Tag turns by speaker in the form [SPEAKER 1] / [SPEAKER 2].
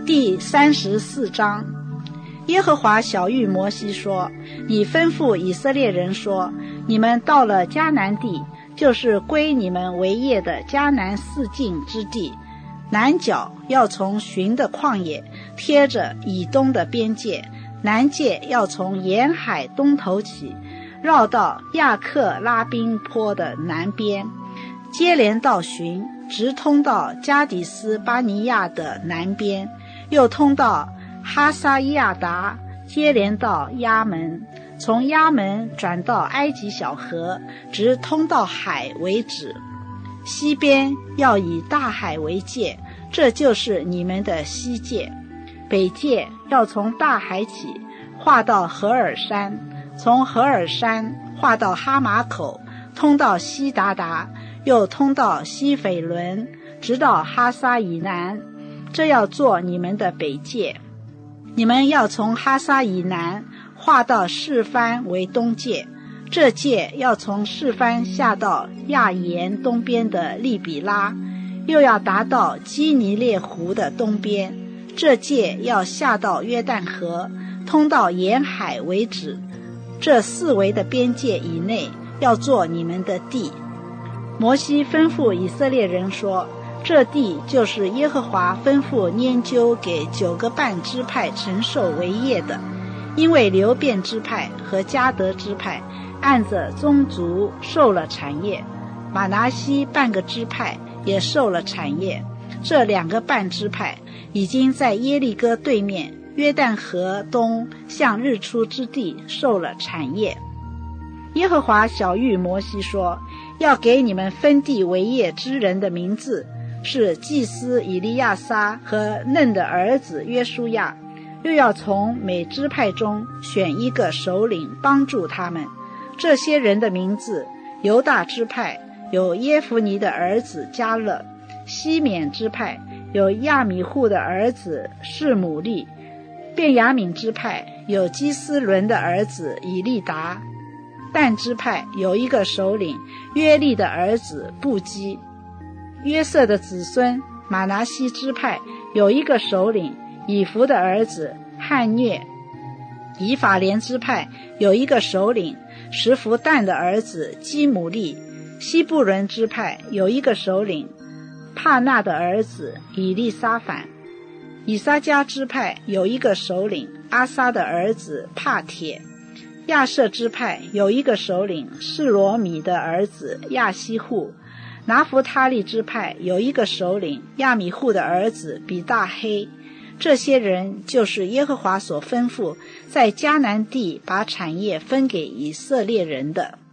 [SPEAKER 1] 第34章。耶和华晓谕摩西说，你吩咐以色列人说，你们到了迦南地，就是归你们为业的迦南四境之地，南角要从寻的旷野贴着以东的边界，南界要从沿海东头起，绕到亚克拉宾坡的南边，接连到寻，直通到加底斯巴尼亚的南边，又通到哈撒亚达，接连到亚门，从亚门转到埃及小河，直通到海为止。西边要以大海为界，这就是你们的西界。北界要从大海起，划到何尔山，从何尔山划到哈马口，通到西达达，又通到西斐伦，直到哈撒以南，这要做你们的北界。你们要从哈撒以南划到示番为东界，这界要从示番下到亚延东边的利比拉，又要达到基尼列湖的东边，这界要下到约旦河，通到沿海为止。这四围的边界以内要做你们的地。摩西吩咐以色列人说，这地就是耶和华吩咐拈阄给9个半支派承受为业的，因为流便支派和迦得支派按着宗族受了产业，玛拿西半个支派也受了产业。这2个半支派已经在耶利哥对面约旦河东向日出之地受了产业。耶和华晓谕摩西说，要给你们分地为业之人的名字是祭司以利亚撒和嫩的儿子约书亚，又要从每支派中选1个首领帮助他们。这些人的名字，犹大支派有耶孚尼的儿子迦勒，西缅支派有亚米户的儿子示姆利，便雅悯支派有基斯伦的儿子以利达，但支派有1个首领约利的儿子布基。约瑟的子孙玛拿西支派有1个首领以弗的儿子汉虐。以法莲支派有1个首领什弗但的儿子基姆利。西布伦支派有1个首领帕纳的儿子以利沙反。以撒迦支派有1个首领阿撒的儿子帕铁。亚舍支派有1个首领示罗米的儿子亚希户。拿弗他利支派有1个首领亚米户的儿子比大黑。这些人就是耶和华所吩咐在迦南地把产业分给以色列人的。